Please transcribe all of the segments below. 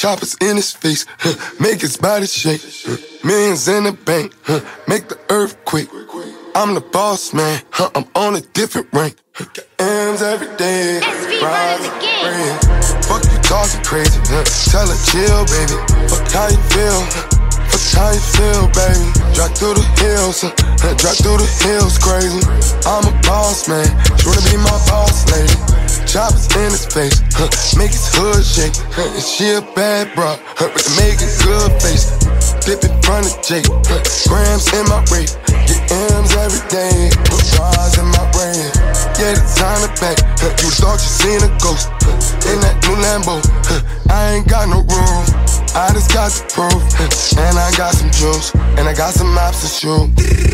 Choppers in his face, make his body shake. Millions in the bank, make the earthquake. I'm the boss, man, I'm on a different rank. Got M's every day, rise and rain. Fuck you talking crazy, tell her chill, baby. Fuck how you feel, fuck how you feel, baby. Drop through the hills, drop through the hills, crazy. I'm a boss, man, she wanna be my boss, lady. Choppers in his face, make his hood shake. And she a bad broad, with the making good face. Dip in front of Jake, grams in my rate. Get M's every day, put bras in my brain. Yeah, the time to back, you thought you seen a ghost. In that new Lambo, I ain't got no room. I just got the proof, and I got some juice, and I got some mops to shoot.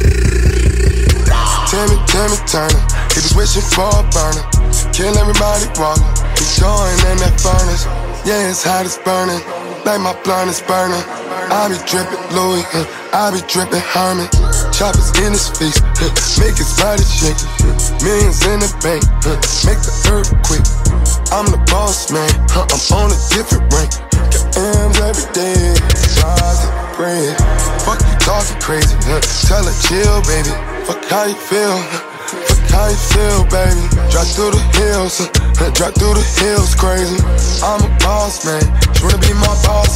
Timmy Turner, he was wishing for a burner. Kill everybody walking, he going in that furnace. Yeah, it's hot as burning, like my blunt is burning. I be drippin' Louis, I be drippin' Herman. Choppers in his face, make his body shake. Millions in the bank, make the earthquake. I'm the boss, man, I'm on a different rank. Got M's every day, rise and pray. Fuck you talking crazy, tell her chill, baby. Fuck how you feel, fuck how you feel, baby. Drop through the hills, drop through the hills, crazy. I'm a boss, man, she wanna be my boss,